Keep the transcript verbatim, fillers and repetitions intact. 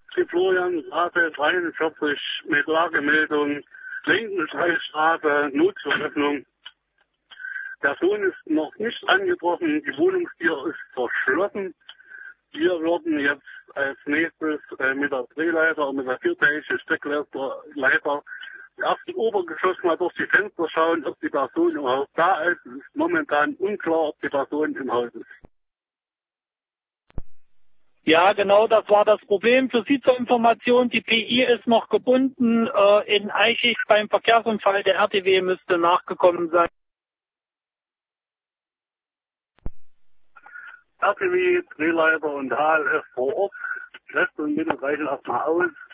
Die Florianstraße dreiundvierzig mit Lagemeldung, Lindenstreichstraße, Notveröffnung. Der Sohn ist noch nicht angetroffen, die Wohnungstür ist verschlossen. Wir würden jetzt als nächstes äh, mit der Drehleiter und mit der viertägigen Steckleiter Leiter im ersten Obergeschoss mal durch die Fenster schauen, ob die Person im Haus da ist. Es ist momentan unklar, ob die Person im Haus ist. Ja, genau, das war das Problem. Für Sie zur Information, die P I ist noch gebunden äh, in Eichig beim Verkehrsunfall. Der R T W müsste nachgekommen sein. R T W, Drehleiter und H L F vor Ort. Rest und Mittel reichen erstmal aus.